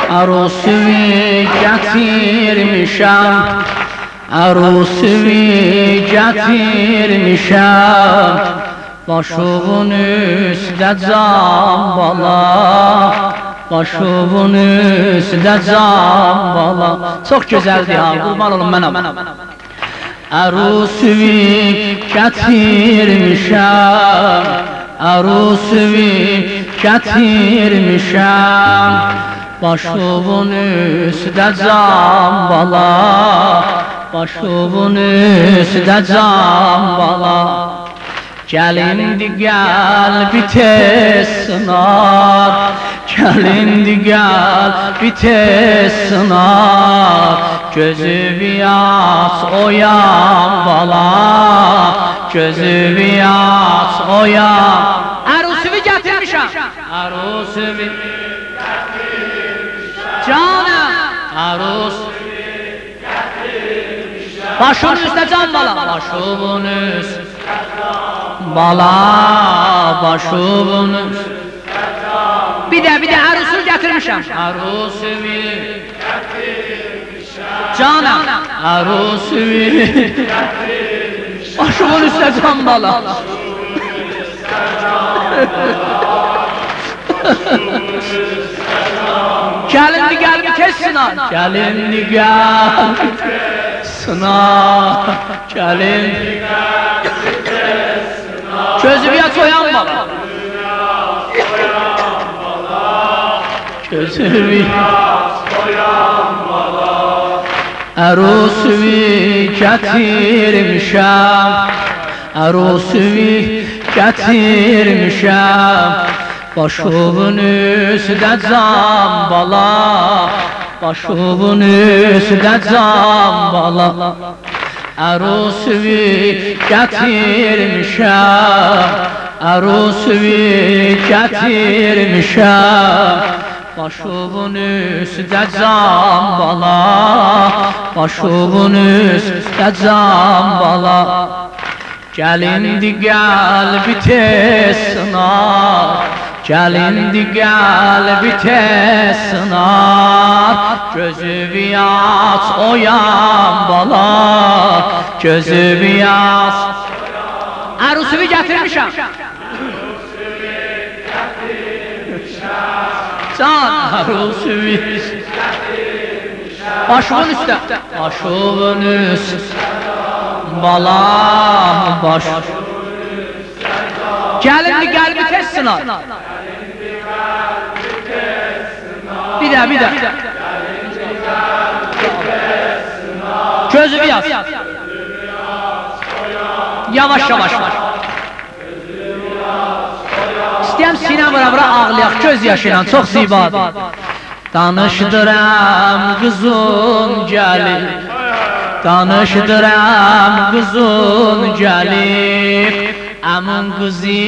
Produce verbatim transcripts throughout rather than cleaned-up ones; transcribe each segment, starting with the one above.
Arusuvi getirmişem, Arusuvi getirmişem, başımın üstüne cambala, başımın üstüne cambala. Çok güzeldi ya, kurban olun mənəm. Arusuvi getirmişem, Arusuvi getirmişem, başımın üstüne cambala, başımın üstüne cambala. Gelindi gel bir tez sınar, gelindi gel bir tez sınar, gözü bir aç oyan bala, gözü bir aç oyan. Arusuvi getirmişem, Arusuvi getirmişem, canım Arusuvi getirmişem, başımın üstüne can bala, başımın üstüne bala, başımın üstüne. Bir de bir de Arusuvi getirmişem, Arusuvi getirmişem, canım Arusuvi getirmişem, başımın üstüne can bala. Gelindi gel bir tez sınar, gelindi gel bir tez sınar, gelindi gel bir tez sınar, gözü bir aç oyan bala, gözü bir aç oyan bala. Arusuvi getirmişem, Arusuvi getirmişem, başımın üstüne cambala, başımın üstüne cambala. Arusuvi getirmişem, Arusuvi getirmişem, başımın üstüne cambala, başımın üstüne cambala. Gelindi gel bir tez sınar, gelindi gel bir tez sınar, gözü bir aç oyan bala, gözü bir aç. Arusuvi getirmişem, can Arusuvi getirmişem, başımın üstüne, başımın üstüne bala, baş. Gelindi gel bir tez sınar, bir de bir de gözü bir aç, yavaş yavaş var. İstəyəm sinə vura vura ağlayaq, göz yaşıyla, çox zibadır. Danışdıram qızın gəlib, danışdıram qızın gəlib, əmin qızı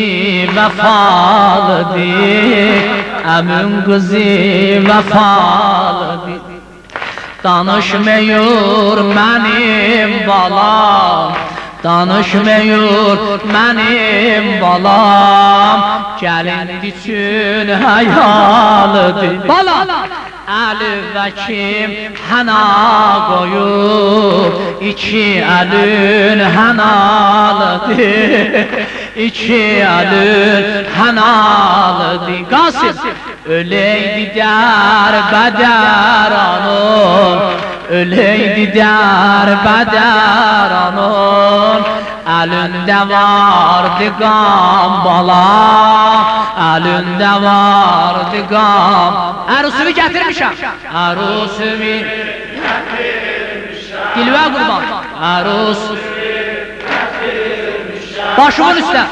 vəfalıdır, əmin qızı vəfalıdır. Danışmıyor mənim balam, danışmıyor mənim balam, gəlindi üçün həyalıdır. Balam, əli və kim həna qoyub, iki əlin hənalıdır, iki əlin hənalıdır. Qasım, öleydi dər bədər anın, öleydi dər bədər anın, əlində vardı qan bala, əlində vardı qan. Arusuvi getirmişem, Arusuvi getirmişem, dilvə qurban, Arusuvi getirmişem, başımın üstüne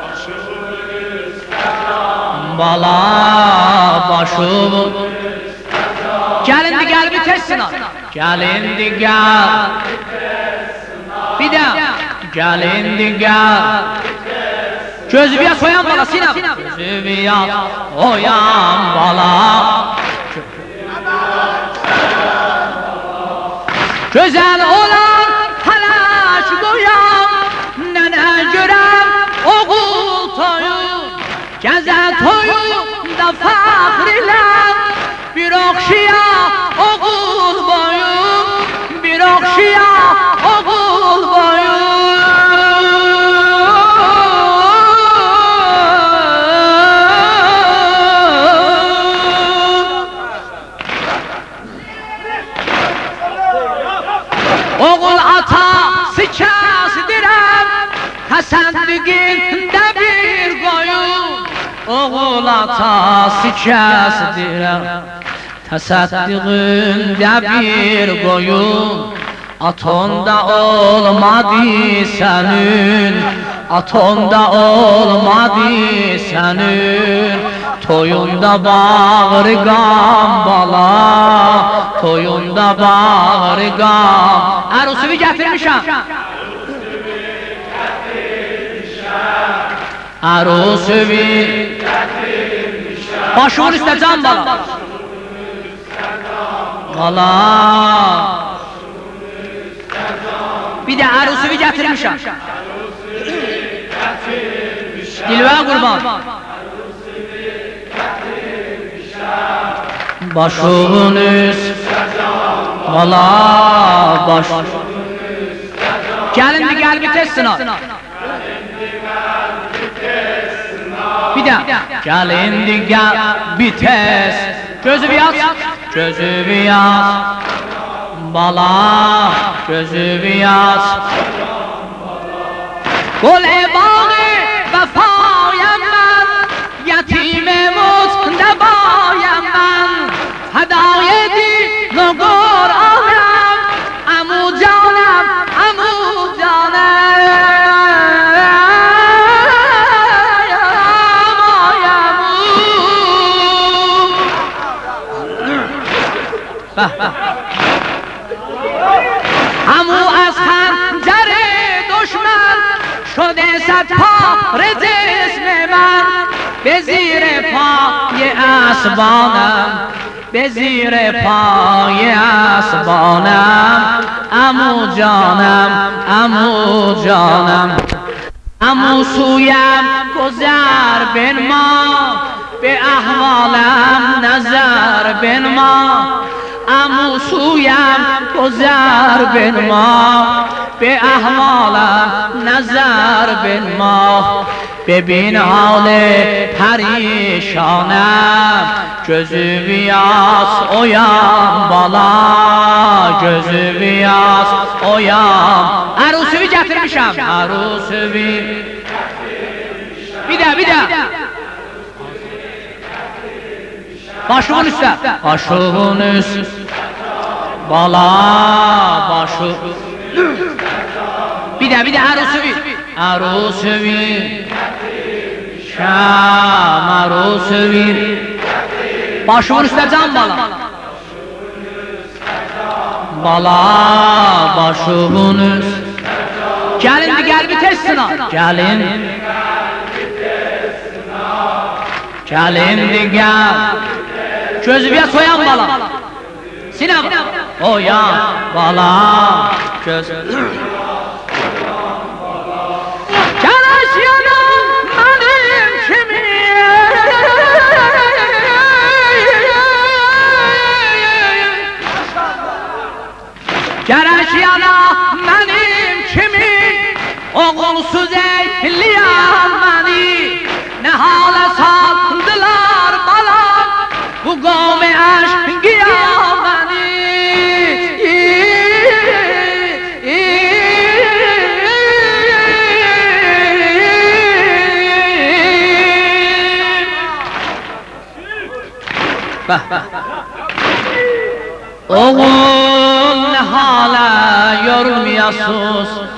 bala, başımın üstüne. Gelindi gel bir tez sınar, gelindi gel bir de, gelindi gel gözü bir aç oyan bala, Sinem gözü bir aç oyan bala, güzel olan halaç koyan, nene görem oğul toyu, geze toyu da fakr ile bir okşaya oğul boyum, bir okşaya oğul boyum. Oğul atası kəsdirəm, təsəddüqündə bir qoyun. Oğul atası kəsdirəm, təsəddüqündə bir qoyun. Atonda olmadı sənin, atonda olmadı sənin. Toyunda bağır qam bala, toyunda bağır qam. Ərusuvi gətirmişəm, ərusuvi başımın üstə can bala, bala. Bir də ərusuvi gətirmişəm, Dilvə qurban. Başımın üstə bala, baş. Gəlindi qəlbi tez sınar. Bir də gəlindi qəlbi tez. Gözü bir aç, gözü bir aç bala, gözü bir aç. Qol ebağı vəfayəm mən, yetimim utqda bayəm mən. Hədayədi nöqor aləm, əmu canəm, əmu canəm. Əmu az xəncəri düşmən, şode صد پاره جسم من به زیر پای اسبانم، به زیر پای اسبانم. عمو جانم، عمو جانم، عمو سویم گذر بنما، به احوالم نظر بنما. عمو سویم گذر بنما، به احوالم نظر بنما. ببین حال پریشانم، gözü biyaz oyan bala، gözü biyaz oyan. Ərusuvi gətirmişəm, ərusuvi. Bir də, bir də. Başımın üstə, başımın üstə bala, başı. Bir də, bir də ərusuvi, ərusuvi. Şam ərusuvi. Başımın üstə can bala, bala, başımın üstə. Gəlindi qəlbi tez sınar, gəlin. Gəlindi qəlbi. Gözü bir soyan bala, sinə bala, oyan bala, göz. Gələş yanım mənim kimi, gələş yanım mənim kimi, oğulsuz eyləyən məni. Nə halə saldılar bala, bu qavmi əşqiya məni. Oğul nə halə yorulmayasız,